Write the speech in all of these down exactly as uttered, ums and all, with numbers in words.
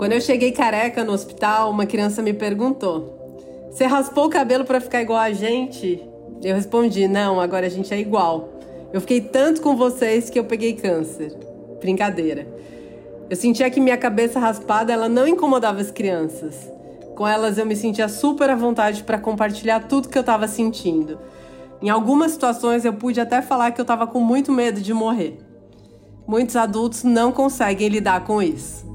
Quando eu cheguei careca no hospital, uma criança me perguntou: "Você raspou o cabelo pra ficar igual a gente?" Eu respondi: "Não, agora a gente é igual. Eu fiquei tanto com vocês que eu peguei câncer." Brincadeira. Eu sentia que minha cabeça raspada ela não incomodava as crianças. Com elas eu me sentia super à vontade para compartilhar tudo que eu estava sentindo. Em algumas situações eu pude até falar que eu estava com muito medo de morrer. Muitos adultos não conseguem lidar com isso.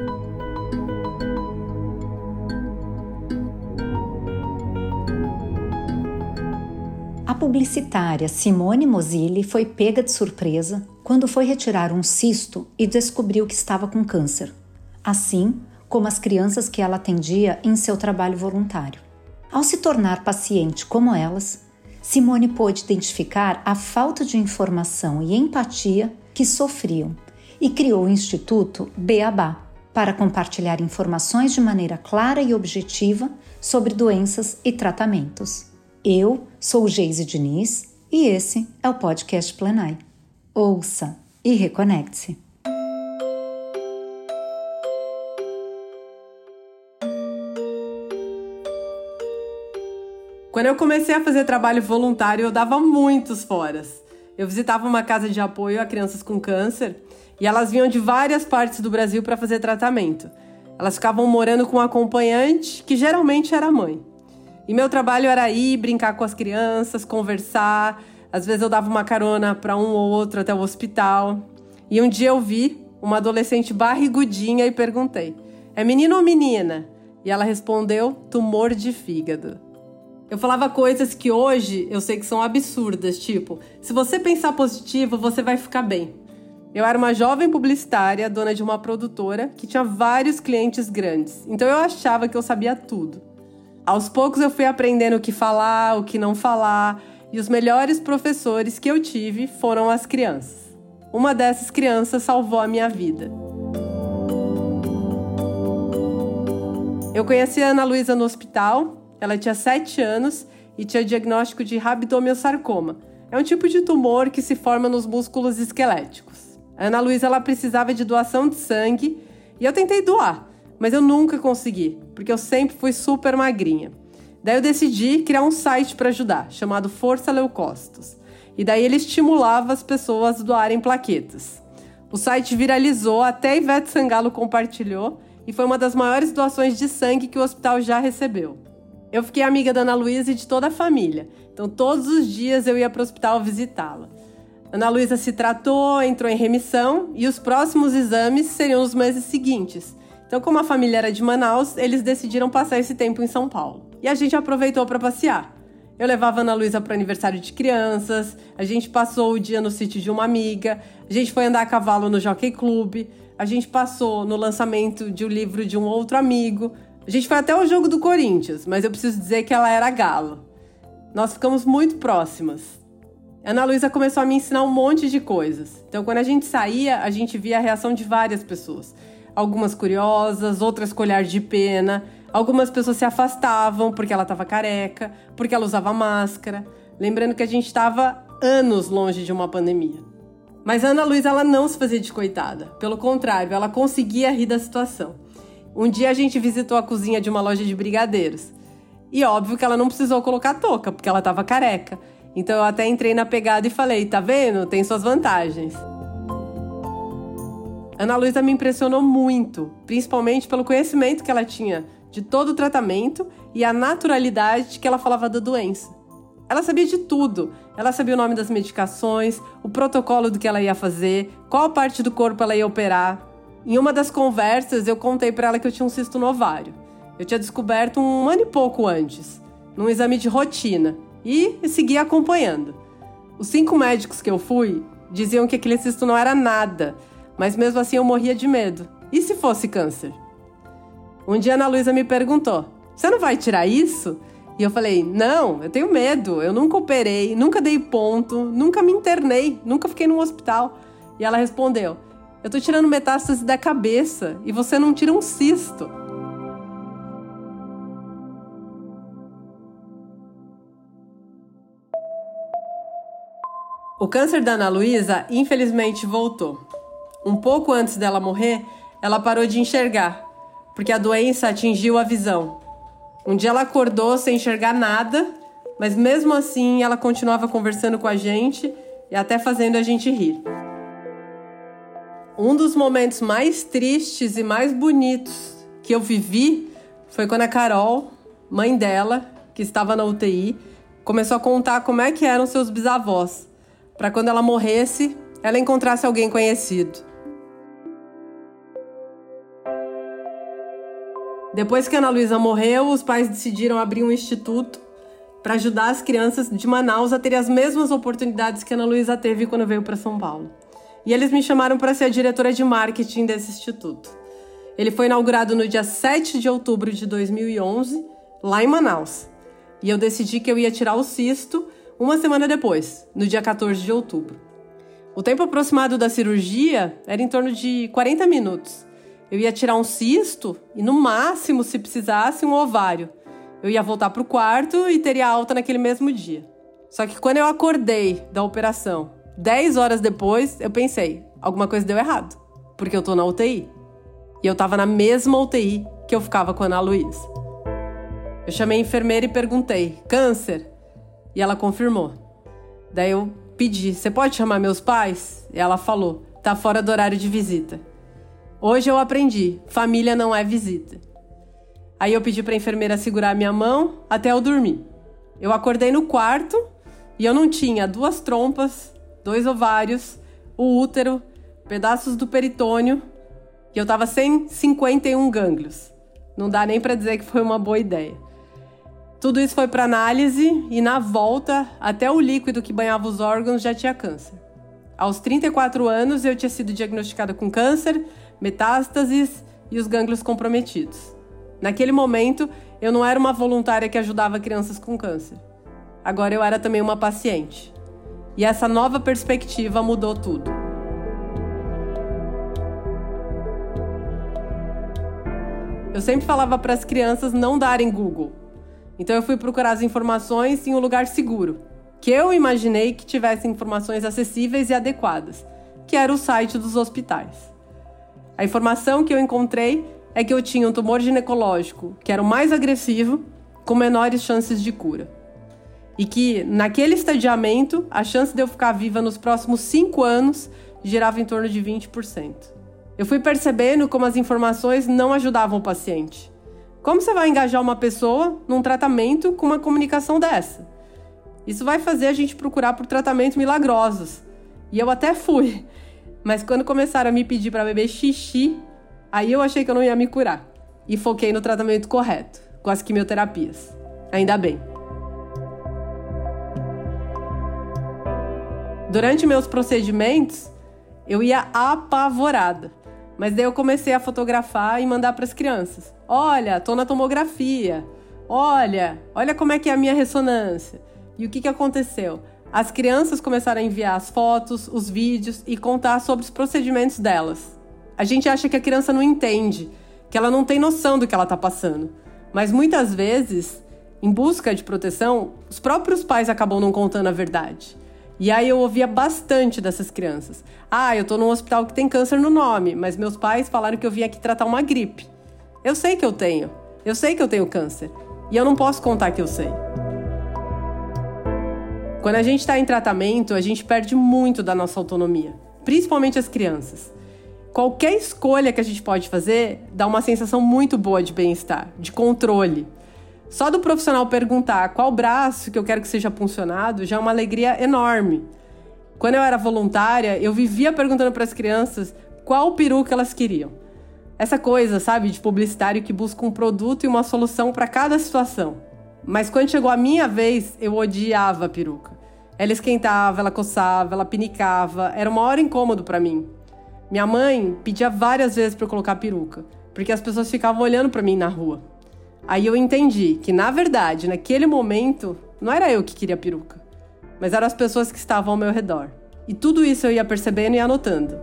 A publicitária Simone Moselli foi pega de surpresa quando foi retirar um cisto e descobriu que estava com câncer, assim como as crianças que ela atendia em seu trabalho voluntário. Ao se tornar paciente como elas, Simone pôde identificar a falta de informação e empatia que sofriam e criou o Instituto Beabá para compartilhar informações de maneira clara e objetiva sobre doenças e tratamentos. Eu sou Geise Diniz e esse é o podcast Plenai. Ouça e reconecte-se. Quando eu comecei a fazer trabalho voluntário, eu dava muitos foras. Eu visitava uma casa de apoio a crianças com câncer e elas vinham de várias partes do Brasil para fazer tratamento. Elas ficavam morando com um acompanhante, que geralmente era a mãe. E meu trabalho era ir, brincar com as crianças, conversar. Às vezes eu dava uma carona para um ou outro até o hospital. E um dia eu vi uma adolescente barrigudinha e perguntei: "É menino ou menina?" E ela respondeu: "Tumor de fígado." Eu falava coisas que hoje eu sei que são absurdas, tipo: se você pensar positivo, você vai ficar bem. Eu era uma jovem publicitária, dona de uma produtora, que tinha vários clientes grandes. Então eu achava que eu sabia tudo. Aos poucos eu fui aprendendo o que falar, o que não falar, e os melhores professores que eu tive foram as crianças. Uma dessas crianças salvou a minha vida. Eu conheci a Ana Luísa no hospital, ela tinha sete anos e tinha diagnóstico de rabdomiosarcoma. É um tipo de tumor que se forma nos músculos esqueléticos. A Ana Luísa ela precisava de doação de sangue e eu tentei doar. Mas eu nunca consegui, porque eu sempre fui super magrinha. Daí eu decidi criar um site para ajudar, chamado Força Leucócitos. E daí ele estimulava as pessoas a doarem plaquetas. O site viralizou, até a Ivete Sangalo compartilhou, e foi uma das maiores doações de sangue que o hospital já recebeu. Eu fiquei amiga da Ana Luísa e de toda a família, então todos os dias eu ia para o hospital visitá-la. Ana Luísa se tratou, entrou em remissão, e os próximos exames seriam nos meses seguintes. Então, como a família era de Manaus, eles decidiram passar esse tempo em São Paulo. E a gente aproveitou para passear. Eu levava a Ana Luísa para o aniversário de crianças, a gente passou o dia no sítio de uma amiga, a gente foi andar a cavalo no Jockey Club, a gente passou no lançamento de um livro de um outro amigo, a gente foi até o jogo do Corinthians, mas eu preciso dizer que ela era galo. Nós ficamos muito próximas. A Ana Luísa começou a me ensinar um monte de coisas. Então, quando a gente saía, a gente via a reação de várias pessoas. Algumas curiosas, outras com olhar de pena. Algumas pessoas se afastavam porque ela estava careca, porque ela usava máscara. Lembrando que a gente estava anos longe de uma pandemia. Mas a Ana Luísa ela não se fazia de coitada. Pelo contrário, ela conseguia rir da situação. Um dia a gente visitou a cozinha de uma loja de brigadeiros. E óbvio que ela não precisou colocar touca, porque ela estava careca. Então eu até entrei na pegada e falei: "Tá vendo? Tem suas vantagens." Ana Luísa me impressionou muito, principalmente pelo conhecimento que ela tinha de todo o tratamento e a naturalidade que ela falava da doença. Ela sabia de tudo. Ela sabia o nome das medicações, o protocolo do que ela ia fazer, qual parte do corpo ela ia operar. Em uma das conversas, eu contei para ela que eu tinha um cisto no ovário. Eu tinha descoberto um ano e pouco antes, num exame de rotina, e segui acompanhando. Os cinco médicos que eu fui diziam que aquele cisto não era nada, mas mesmo assim eu morria de medo. E se fosse câncer? Um dia a Ana Luísa me perguntou: "Você não vai tirar isso?" E eu falei: "Não, eu tenho medo. Eu nunca operei, nunca dei ponto, nunca me internei, nunca fiquei num hospital." E ela respondeu: "Eu tô tirando metástase da cabeça e você não tira um cisto." O câncer da Ana Luísa, infelizmente, voltou. Um pouco antes dela morrer, ela parou de enxergar. porque a doença atingiu a visão. Um dia ela acordou sem enxergar nada, mas mesmo assim ela continuava conversando com a gente e até fazendo a gente rir. Um dos momentos mais tristes e mais bonitos que eu vivi foi quando a Carol, mãe dela, que estava na U T I, começou a contar como é que eram seus bisavós, para quando ela morresse, ela encontrasse alguém conhecido. Depois que a Ana Luísa morreu, os pais decidiram abrir um instituto para ajudar as crianças de Manaus a terem as mesmas oportunidades que a Ana Luísa teve quando veio para São Paulo. E eles me chamaram para ser a diretora de marketing desse instituto. Ele foi inaugurado no dia sete de outubro de dois mil e onze, lá em Manaus. E eu decidi que eu ia tirar o cisto uma semana depois, no dia quatorze de outubro. O tempo aproximado da cirurgia era em torno de quarenta minutos. Eu ia tirar um cisto e, no máximo, se precisasse, um ovário. Eu ia voltar para o quarto e teria alta naquele mesmo dia. Só que quando eu acordei da operação, dez horas depois, eu pensei, alguma coisa deu errado, porque eu tô na U T I. E eu tava na mesma U T I que eu ficava com a Ana Luísa. Eu chamei a enfermeira e perguntei, câncer? E ela confirmou. Daí eu pedi, você pode chamar meus pais? E ela falou, tá fora do horário de visita. Hoje eu aprendi, família não é visita. Aí eu pedi pra enfermeira segurar a minha mão até eu dormir. Eu acordei no quarto e eu não tinha duas trompas, dois ovários, o útero, pedaços do peritônio, e eu tava sem cinquenta e um gânglios. Não dá nem pra dizer que foi uma boa ideia. Tudo isso foi pra análise e na volta, até o líquido que banhava os órgãos já tinha câncer. Aos trinta e quatro anos eu tinha sido diagnosticada com câncer, metástases e os gânglios comprometidos. Naquele momento, eu não era uma voluntária que ajudava crianças com câncer. Agora eu era também uma paciente. E essa nova perspectiva mudou tudo. Eu sempre falava para as crianças não darem Google. Então eu fui procurar as informações em um lugar seguro, que eu imaginei que tivesse informações acessíveis e adequadas, que era o site dos hospitais. A informação que eu encontrei é que eu tinha um tumor ginecológico, que era o mais agressivo, com menores chances de cura. E que, naquele estadiamento, a chance de eu ficar viva nos próximos cinco anos girava em torno de vinte por cento. Eu fui percebendo como as informações não ajudavam o paciente. Como você vai engajar uma pessoa num tratamento com uma comunicação dessa? Isso vai fazer a gente procurar por tratamentos milagrosos. E eu até fui. Mas quando começaram a me pedir para beber xixi, aí eu achei que eu não ia me curar. E foquei no tratamento correto, com as quimioterapias. Ainda bem. Durante meus procedimentos, eu ia apavorada. Mas daí eu comecei a fotografar e mandar para as crianças. Olha, tô na tomografia. Olha, olha como é que é a minha ressonância. E o que, que aconteceu? As crianças começaram a enviar as fotos, os vídeos e contar sobre os procedimentos delas. A gente acha que a criança não entende, que ela não tem noção do que ela está passando. Mas muitas vezes, em busca de proteção, os próprios pais acabam não contando a verdade. E aí eu ouvia bastante dessas crianças. Ah, eu tô num hospital que tem câncer no nome, mas meus pais falaram que eu vim aqui tratar uma gripe. Eu sei que eu tenho. Eu sei que eu tenho câncer. E eu não posso contar que eu sei. Quando a gente está em tratamento, a gente perde muito da nossa autonomia. Principalmente as crianças. Qualquer escolha que a gente pode fazer dá uma sensação muito boa de bem-estar, de controle. Só do profissional perguntar qual braço que eu quero que seja puncionado já é uma alegria enorme. Quando eu era voluntária, eu vivia perguntando para as crianças qual peruca elas queriam. Essa coisa, sabe, de publicitário que busca um produto e uma solução para cada situação. Mas quando chegou a minha vez, eu odiava a peruca. Ela esquentava, ela coçava, ela pinicava, era uma hora incômodo para mim. Minha mãe pedia várias vezes para eu colocar peruca, porque as pessoas ficavam olhando para mim na rua. Aí eu entendi que, na verdade, naquele momento, não era eu que queria peruca, mas eram as pessoas que estavam ao meu redor. E tudo isso eu ia percebendo e anotando.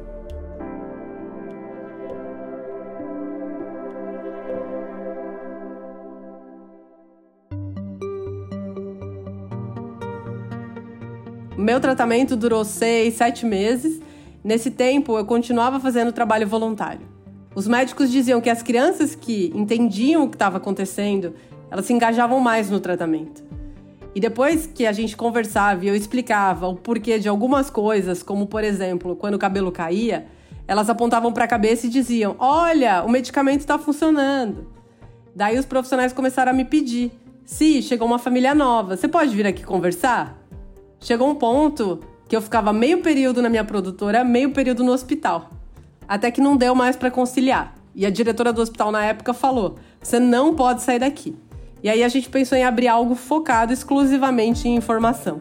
O meu tratamento durou seis, sete meses. Nesse tempo, eu continuava fazendo trabalho voluntário. Os médicos diziam que as crianças que entendiam o que estava acontecendo, elas se engajavam mais no tratamento. E depois que a gente conversava e eu explicava o porquê de algumas coisas, como, por exemplo, quando o cabelo caía, elas apontavam para a cabeça e diziam: olha, o medicamento está funcionando. Daí os profissionais começaram a me pedir: Si, chegou uma família nova, você pode vir aqui conversar? Chegou um ponto que eu ficava meio período na minha produtora, meio período no hospital. Até que não deu mais para conciliar. E a diretora do hospital na época falou: você não pode sair daqui. E aí a gente pensou em abrir algo focado exclusivamente em informação.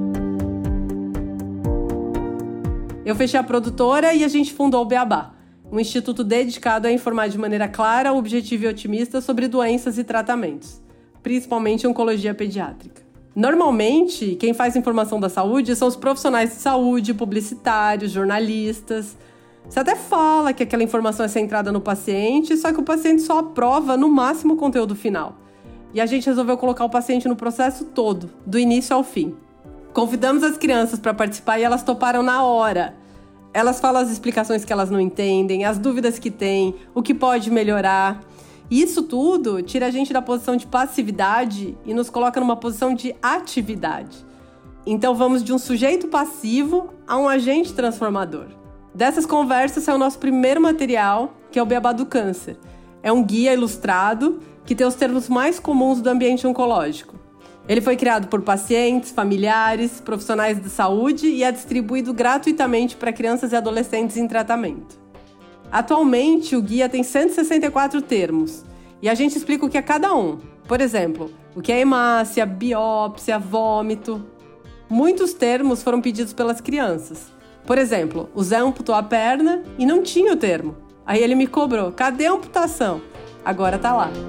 Eu fechei a produtora e a gente fundou o Beabá, um instituto dedicado a informar de maneira clara, objetiva e otimista sobre doenças e tratamentos, principalmente oncologia pediátrica. Normalmente, quem faz informação da saúde são os profissionais de saúde, publicitários, jornalistas. Você até fala que aquela informação é centrada no paciente, só que o paciente só aprova no máximo o conteúdo final. E a gente resolveu colocar o paciente no processo todo, do início ao fim. Convidamos as crianças para participar e elas toparam na hora. Elas falam as explicações que elas não entendem, as dúvidas que têm, o que pode melhorar. E isso tudo tira a gente da posição de passividade e nos coloca numa posição de atividade. Então vamos de um sujeito passivo a um agente transformador. Dessas conversas é o nosso primeiro material, que é o Beabá do Câncer. É um guia ilustrado que tem os termos mais comuns do ambiente oncológico. Ele foi criado por pacientes, familiares, profissionais de saúde e é distribuído gratuitamente para crianças e adolescentes em tratamento. Atualmente, o guia tem cento e sessenta e quatro termos e a gente explica o que é cada um. Por exemplo, o que é hemácia, biópsia, vômito. Muitos termos foram pedidos pelas crianças. Por exemplo, o Zé amputou a perna e não tinha o termo. Aí ele me cobrou: cadê a amputação? Agora tá lá.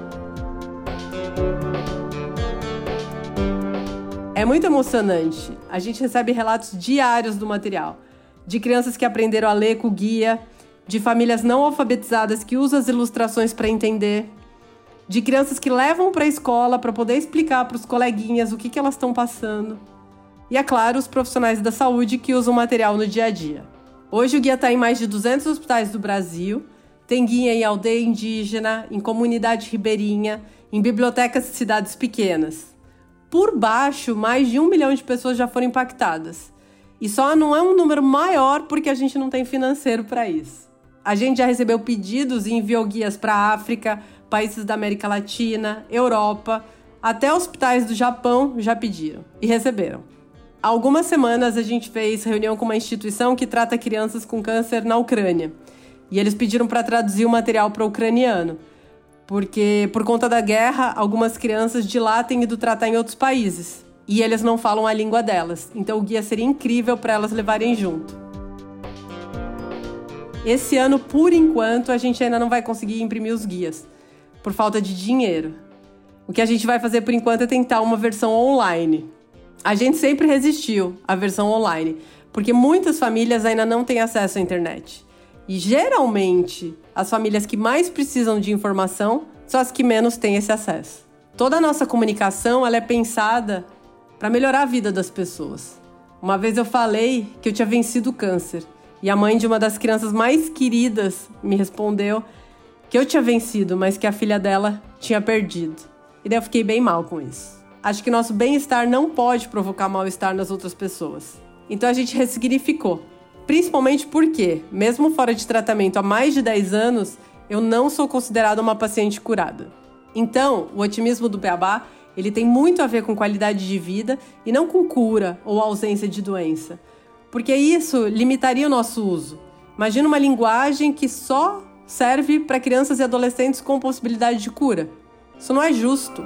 É muito emocionante. A gente recebe relatos diários do material, de crianças que aprenderam a ler com o guia, de famílias não alfabetizadas que usam as ilustrações para entender, de crianças que levam para a escola para poder explicar para os coleguinhas o que, que elas estão passando. E, é claro, os profissionais da saúde que usam o material no dia a dia. Hoje o guia está em mais de duzentos hospitais do Brasil, tem guia em aldeia indígena, em comunidade ribeirinha, em bibliotecas de cidades pequenas. Por baixo, mais de um milhão de pessoas já foram impactadas. E só não é um número maior porque a gente não tem financeiro para isso. A gente já recebeu pedidos e enviou guias para a África, países da América Latina, Europa, até hospitais do Japão já pediram e receberam. Há algumas semanas a gente fez reunião com uma instituição que trata crianças com câncer na Ucrânia. E eles pediram para traduzir o material para o ucraniano, porque por conta da guerra, algumas crianças de lá têm ido tratar em outros países. E eles não falam a língua delas, então o guia seria incrível para elas levarem junto. Esse ano, por enquanto, a gente ainda não vai conseguir imprimir os guias, por falta de dinheiro. O que a gente vai fazer por enquanto é tentar uma versão online. A gente sempre resistiu à versão online, porque muitas famílias ainda não têm acesso à internet. E geralmente, as famílias que mais precisam de informação são as que menos têm esse acesso. Toda a nossa comunicação ela é pensada para melhorar a vida das pessoas. Uma vez eu falei que eu tinha vencido o câncer, e a mãe de uma das crianças mais queridas me respondeu que eu tinha vencido, mas que a filha dela tinha perdido. E daí eu fiquei bem mal com isso. Acho que nosso bem-estar não pode provocar mal-estar nas outras pessoas. Então a gente ressignificou. Principalmente porque, mesmo fora de tratamento há mais de dez anos, eu não sou considerada uma paciente curada. Então, o otimismo do Beabá, ele tem muito a ver com qualidade de vida e não com cura ou ausência de doença. Porque isso limitaria o nosso uso. Imagina uma linguagem que só serve para crianças e adolescentes com possibilidade de cura. Isso não é justo.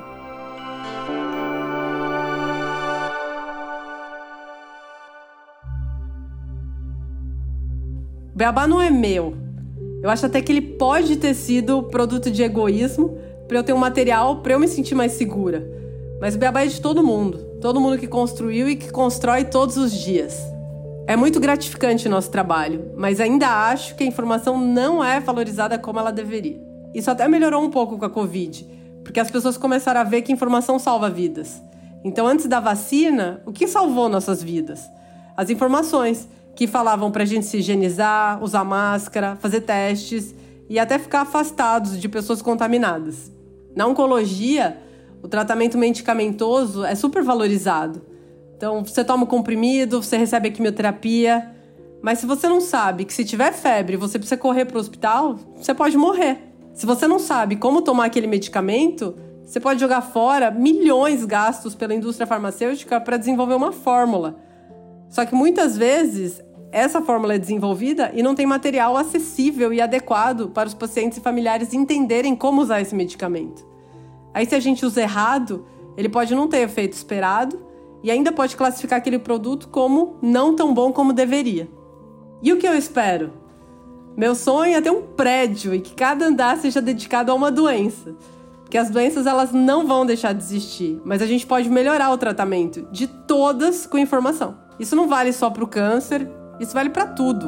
O Beabá não é meu. Eu acho até que ele pode ter sido produto de egoísmo para eu ter um material para eu me sentir mais segura. Mas o Beabá é de todo mundo. Todo mundo que construiu e que constrói todos os dias. É muito gratificante o nosso trabalho, mas ainda acho que a informação não é valorizada como ela deveria. Isso até melhorou um pouco com a Covid, porque as pessoas começaram a ver que informação salva vidas. Então, antes da vacina, o que salvou nossas vidas? As informações que falavam pra gente se higienizar, usar máscara, fazer testes e até ficar afastados de pessoas contaminadas. Na oncologia, o tratamento medicamentoso é super valorizado. Então, você toma o comprimido, você recebe a quimioterapia, mas se você não sabe que se tiver febre você precisa correr para o hospital, você pode morrer. Se você não sabe como tomar aquele medicamento, você pode jogar fora milhões gastos pela indústria farmacêutica para desenvolver uma fórmula. Só que muitas vezes essa fórmula é desenvolvida e não tem material acessível e adequado para os pacientes e familiares entenderem como usar esse medicamento. Aí, se a gente usa errado, ele pode não ter o efeito esperado e ainda pode classificar aquele produto como não tão bom como deveria. E o que eu espero? Meu sonho é ter um prédio e que cada andar seja dedicado a uma doença. Porque as doenças, elas não vão deixar de existir, mas a gente pode melhorar o tratamento de todas com informação. Isso não vale só para o câncer, isso vale para tudo.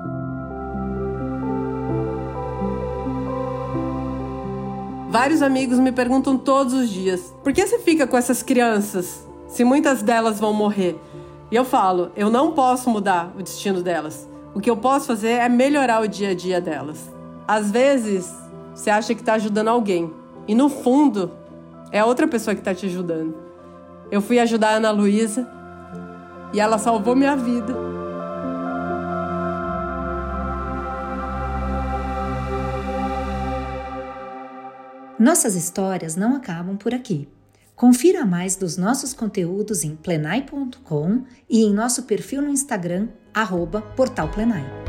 Vários amigos me perguntam todos os dias: por que você fica com essas crianças, se muitas delas vão morrer? E eu falo, eu não posso mudar o destino delas. O que eu posso fazer é melhorar o dia a dia delas. Às vezes, você acha que está ajudando alguém, e no fundo, é outra pessoa que está te ajudando. Eu fui ajudar a Ana Luísa e ela salvou minha vida. Nossas histórias não acabam por aqui. Confira mais dos nossos conteúdos em plenai ponto com e em nosso perfil no Instagram, arroba Portal Plenai.